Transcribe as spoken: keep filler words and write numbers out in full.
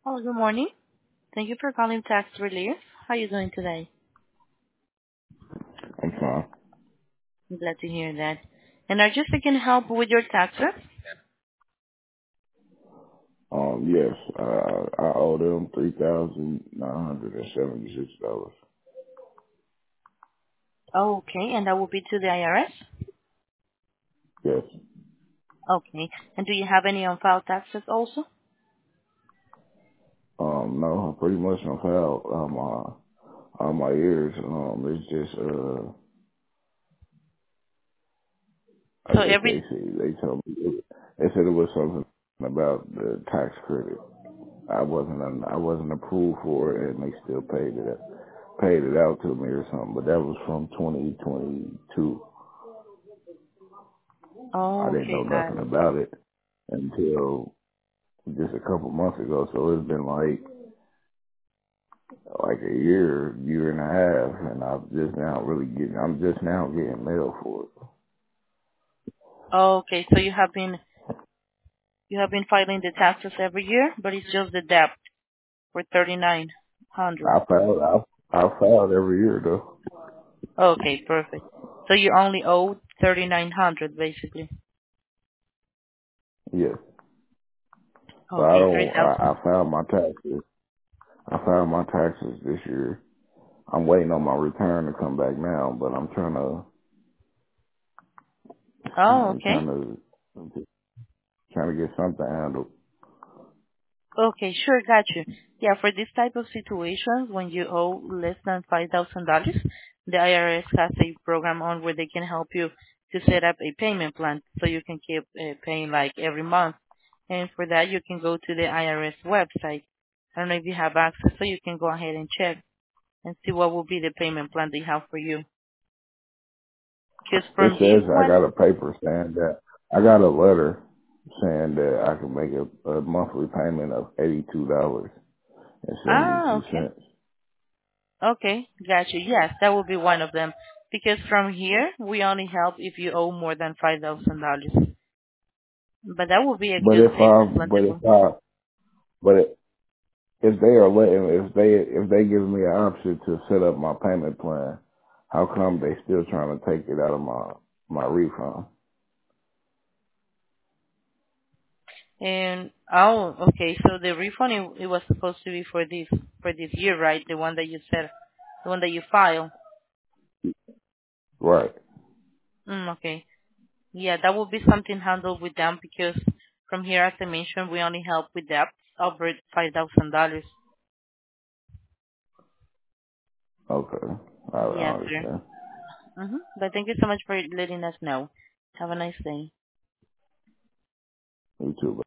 Hello, good morning. Thank you for calling Tax Relief. How are you doing today? I'm fine. I'm glad to hear that. And are you seeking help with your taxes? Um, yes, uh, I owe them three thousand nine hundred and seventy-six dollars. Okay, and that will be to the I R S? Yes. Okay. And do you have any on-file taxes also? Um, no, pretty much I'm filed uh, my all my years. Um, it's just uh, I So guess every... they say they told me it, they said it was something about the tax credit. I wasn't un- I wasn't approved for it, and they still paid it paid it out to me or something. But that was from twenty twenty-two. I Oh, didn't know okay, got nothing it. about it until just a couple months ago. So it's been like like a year, year and a half, and I'm just now really getting, I'm just now getting mail for it. Okay, so you have been you have been filing the taxes every year, but it's just the debt for thirty-nine hundred. I filed, I, I filed every year though. Okay, perfect. So you only owe thirty-nine hundred basically. Yes. But I Okay, don't, three thousand. I, I filed my taxes. I filed my taxes this year. I'm waiting on my return to come back now, but I'm trying to, Oh, I'm okay. trying to, trying to get something handled. Okay, sure, got you. Yeah, for this type of situations, when you owe less than five thousand dollars the I R S has a program on where they can help you to set up a payment plan so you can keep uh, paying like every month. And for that, you can go to the I R S website. I don't know if you have access, so you can go ahead and check and see what will be the payment plan they have for you. Because It from this says I one, got a paper saying that, I got a letter saying that I can make a, a monthly payment of eighty-two dollars and ah, seventy-two okay. cents. Okay, got you. Yes, that will be one of them. Because from here, we only help if you owe more than five thousand dollars. But that will be a But good if I, payment plan. but That if will- I, but it, if they are letting, if they, if they give me an option to set up my payment plan, how come they still trying to take it out of my, my refund? And oh, okay. So the refund it, it was supposed to be for this for this year, right? The one that you said, the one that you file. Right. Mm, okay. Yeah, that will be something handled with them because from here, as I mentioned, we only help with debts over five thousand dollars. Okay. I, I Yes, sir. understand. Mm-hmm. But thank you so much for letting us know. Have a nice day. You too.